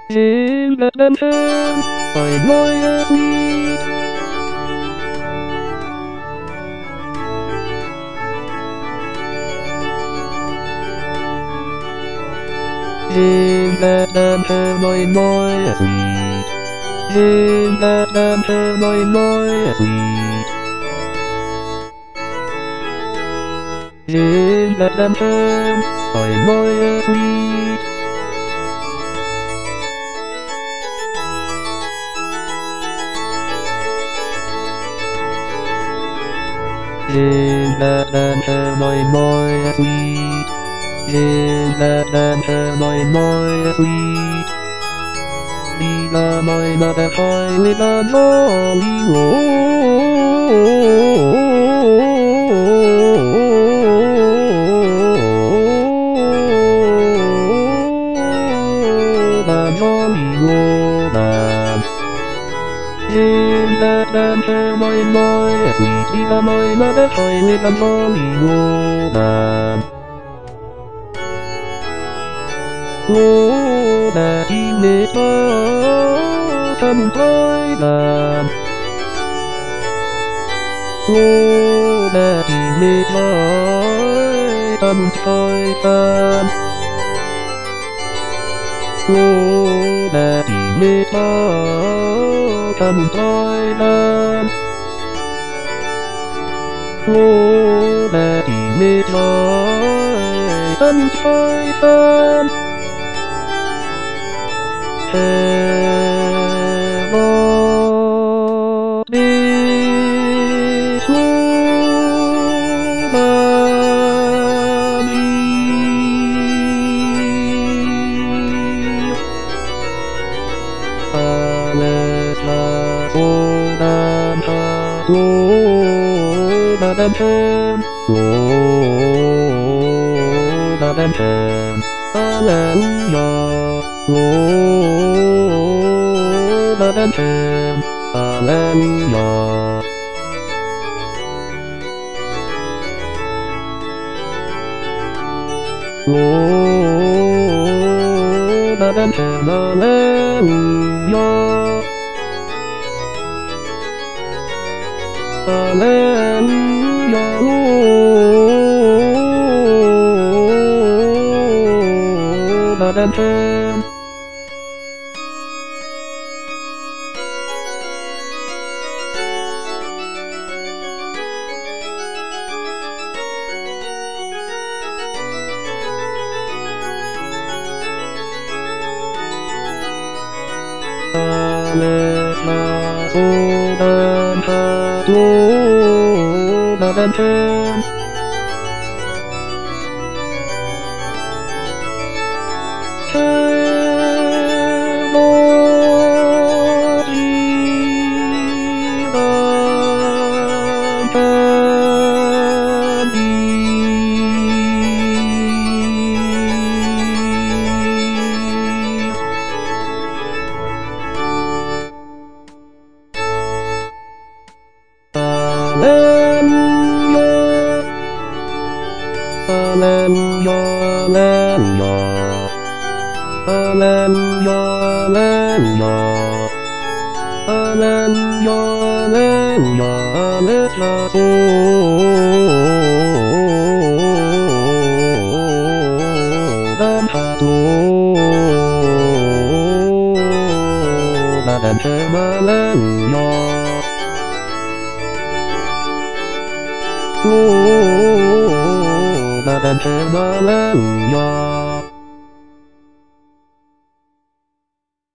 In Bethlehem, by glorious need. In Bethlehem, by glorious need. In Bethlehem, by glorious need. In Bethlehem, by glorious need. In Bethlehem, by glorious need. In Bethlehem, by glorious need. Lead the my mother high with a jolly in Bethlehem, my glorious need. Lead the my mother high with a jolly woman. Oh, that he lit up and Thailand. Oh, that he lit up and Thailand. Oh, that he lit up and Thailand. Oh, that he lit up and Thailand. Hallelujah, hallelujah. Hallelujah.